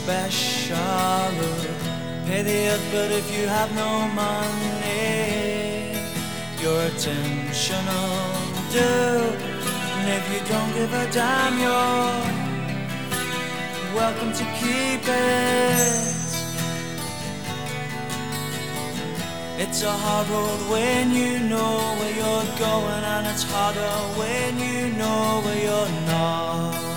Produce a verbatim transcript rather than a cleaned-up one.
special. Pay the earth, but if you have no money, your attention will do. And if you don't give a damn, you're welcome to keep it. It's a hard road when you know where you're going, and it's harder when you know where you're not.